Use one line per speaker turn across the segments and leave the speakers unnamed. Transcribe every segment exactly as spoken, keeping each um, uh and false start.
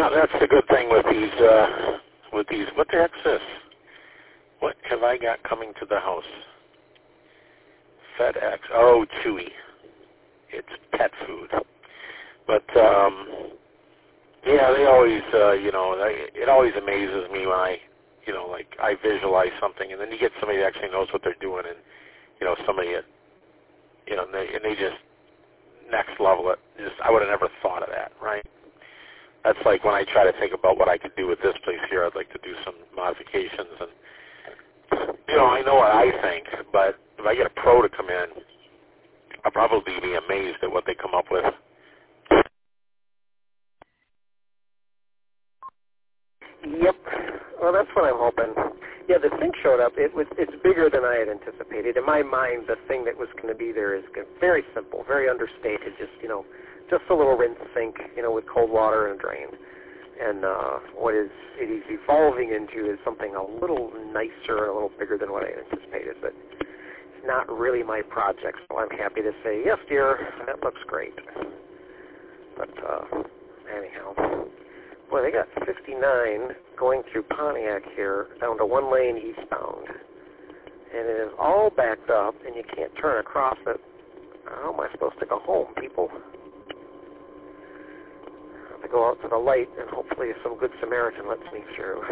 that's the good thing with these, uh, with these, what the heck's this? What have I got coming to the house? FedEx, oh, Chewy. It's pet food. But, um, yeah, they always, uh, you know, they, it always amazes me when I, you know, like I visualize something, and then you get somebody that actually knows what they're doing, and, you know, somebody that, you know, and they, and they just next level it. Just, I would have never thought of that, right? That's like when I try to think about what I could do with this place here. I'd like to do some modifications, and, you know, I know what I think, but if I get a pro to come in, I'll probably be amazed at what they come up with.
Yep. Well, that's what I'm hoping. Yeah, the sink showed up. It was. It's bigger than I had anticipated. In my mind, the thing that was going to be there is very simple, very understated. Just you know, just a little rinse sink, you know, with cold water and a drain. And uh, what is it is evolving into is something a little nicer and a little bigger than what I had anticipated. But it's not really my project, so I'm happy to say yes, dear. That looks great. But uh, anyhow. Boy, they got fifty-nine going through Pontiac here down to one lane eastbound. And it is all backed up, and you can't turn across it. How am I supposed to go home, people? I have to go out to the light, and hopefully some good Samaritan lets me through.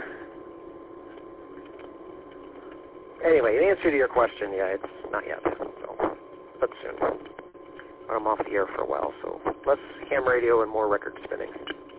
Anyway, in answer to your question, yeah, it's not yet, so, but soon. I'm off the air for a while, so less ham radio and more record spinning.